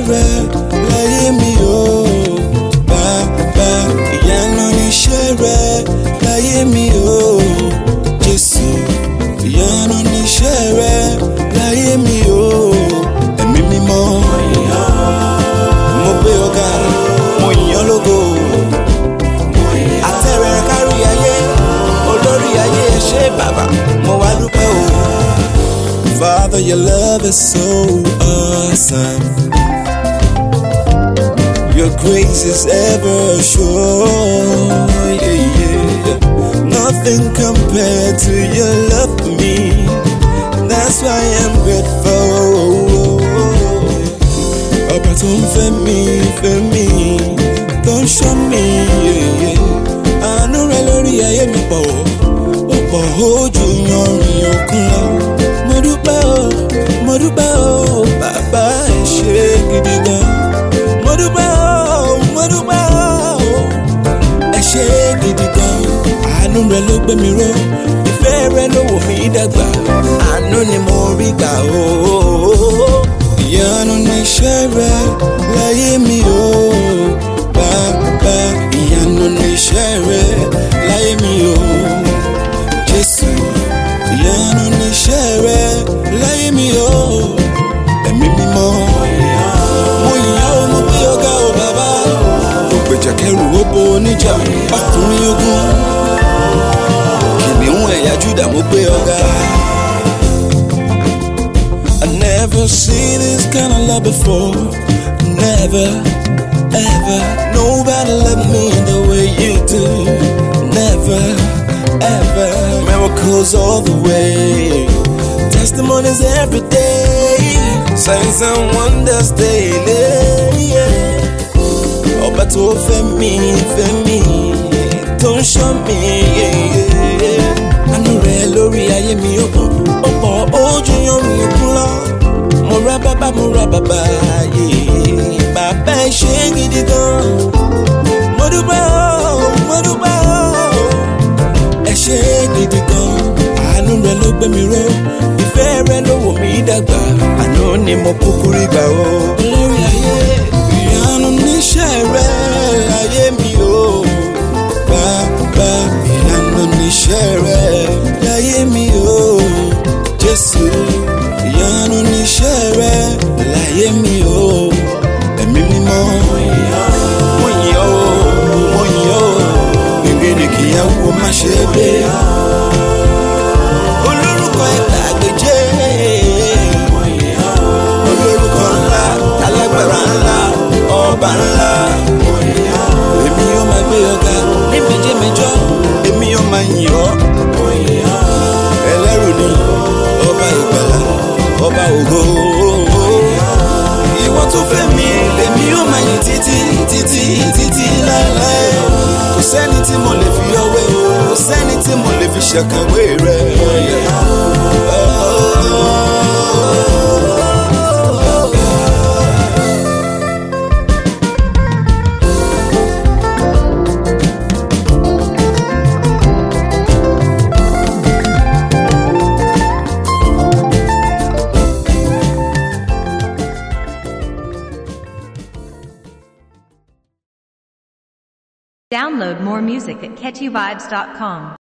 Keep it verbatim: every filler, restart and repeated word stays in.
rẹ láyé mi o bàbá. Ìyanu níṣẹ́ rẹ láyé mi o Jésù. Ìyanu níṣẹ́ rẹ láyé mi o ẹ̀mí mímọ́. Mo gbé ọ̀gá mo yìn ọ́ lógo. Àtẹ̀rẹ̀ kárí ayé olórí ayé ẹ ṣé bàbá mo wá dúpẹ́ o. Father, your love is so awesome. Your grace is ever sure. Yeah, yeah. Nothing compared to your love for me. That's why I'm grateful. Ọba tó ń fẹ́ mi, fẹ́ mi, tó ń ṣọ́ mi. Yeah, yeah. Àánú rẹ̀ lórí ayé mi pọ̀, ó pọ̀ ojú yanrìn òkun lọ. Mo dúpẹ́ o, mo dúpẹ́ o, bàbá ẹ ṣé gidi gan. Mo dúpẹ́ o, mo dúpẹ́ o, ẹ ṣé gidi gan. Àánú rẹ ló gbé mi ró, ìfẹ́ rẹ ló wò mí dàgbà. Àánú ni mo rí gbà o. Ìyanu níṣẹ́ rẹ láyé mi o bàbá. Ìyanu níṣẹ́ rẹ láyé mi o Jésù. Ìyanu níṣẹ́ rẹ láyé mi o ẹ̀mí mímọ́. Mo yìn ọ́ mo gbé ọ̀gá o bàbá. Ògbèjà kẹrù obo oníjà ọkùnrin ogun. Kìnìún ẹ̀yà Júdà mo gbé ọ̀gá. I never seen this kind of love before. Never, ever. Nobody loved me the way you do. Never, ever. Miracles all the way. Testimonies every day. Signs and wonders daily. Yeah. Ọba tó fẹ́ mi, fẹ́ mi, tó ń ṣọ́ mi. Àánú rẹ̀ lórí ayé mi ó pọ̀, ó pọ̀ ojú yanrìn òkun lọ. Mo ra bàbá, mo ra bàbá, yeah. Bàbá ẹ ṣé gidi gan. Mo dúpẹ́ o, mo dúpẹ́ o, ẹ ṣé gidi gan. Àánú rẹ ló gbé mi ró, ìfẹ́ rẹ ló wò mí dàgbà. Àánú ni mo kúkú rí gbà o. Olórí ayé, ìyanu níṣẹ́ rẹ láyé mi o bàbá. Ìyanu níṣẹ́ rẹ láyé mi o Jésù. Ìyanu níṣẹ́ rẹ láyé mi o ẹ̀mí mímọ́. Mo yìn ọ́, mo yìn ọ́, gbígbé ni kìyàwó má ṣe gbé. Olórúkọ ẹgbàgbéjé, olórúkọ ńlá, alágbára ńlá, ọba ńlá. Èmi yóò máa gbé ọ̀gá ní méje mẹ́jọ, èmi yóò máa yìn ọ́. Ẹlẹ́rù ni ọba ìgbàlà, ọba ògo. Ìwọ tó fẹ́ mi lèmi yóò máa yìn títí títí títí láéláé. Kò sẹ́ni tí mo lè fi ọwé o, kò sẹ́ni tí mo lè fi ṣàkàwé rẹ̀. Download more music at catchy vibes dot com.